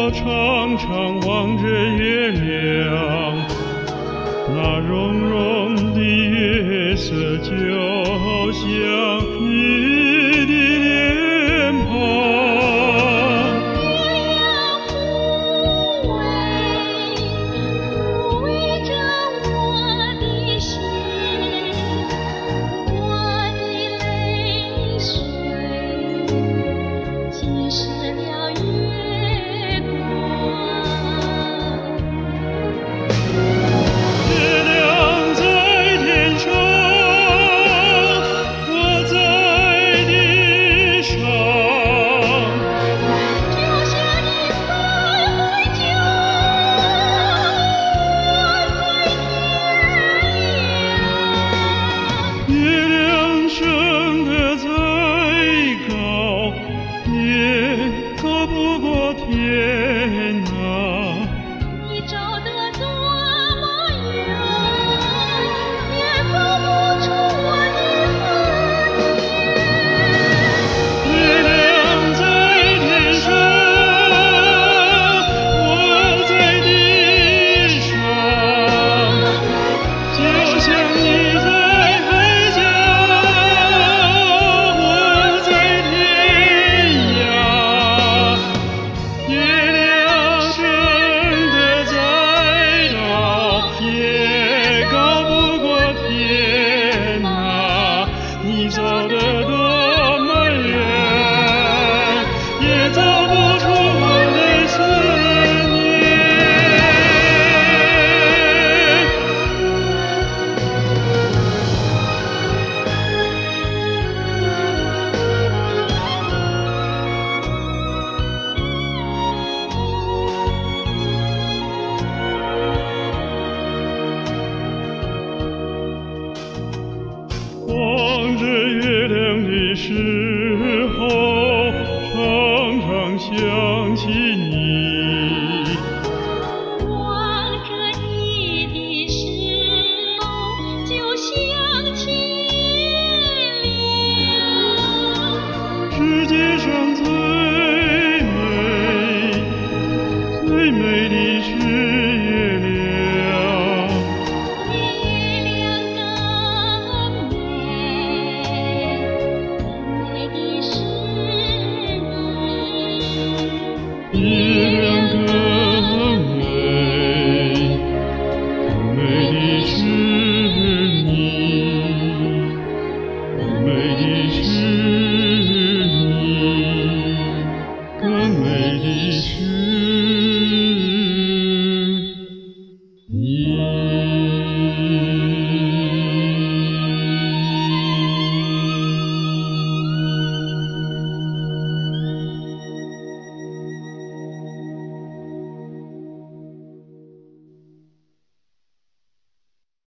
我常常望着月亮，那融融的月色就像你的脸庞。 月亮抚慰着我的心，我的泪水浸湿了月光。 月亮在天上，我在地上， 就像你在海角，我在天涯。 月亮升得再高，也高不过天啊。 你照得多么远，也照不出我的痕迹。 月亮在天上，我在地上，就像你在海角，我在天涯。月亮升得再高，也高不过天啊。你走得多么远，也走不出我的思念。望着月亮的时候，常常想起你。 望着你的时候，就想起月亮。 世界上最美的是